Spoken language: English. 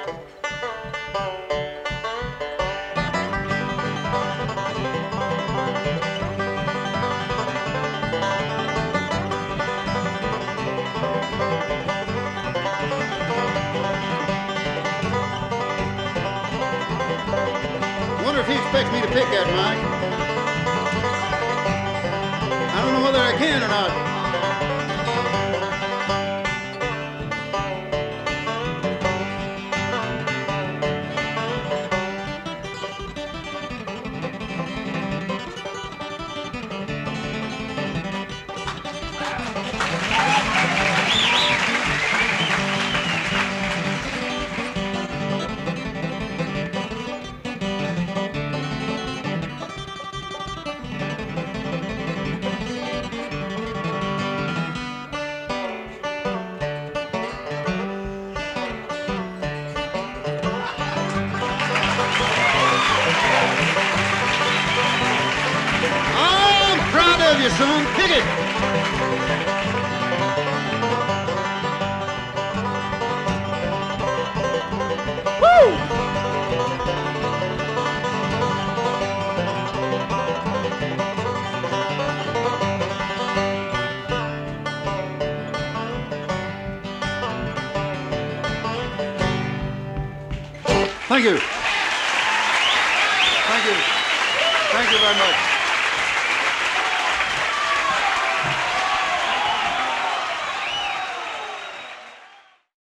Wonder if he expects me to pick that, Mike. I don't know whether I can or not. Of you, son. Pick it. Woo! Thank you. Thank you. Thank you very much.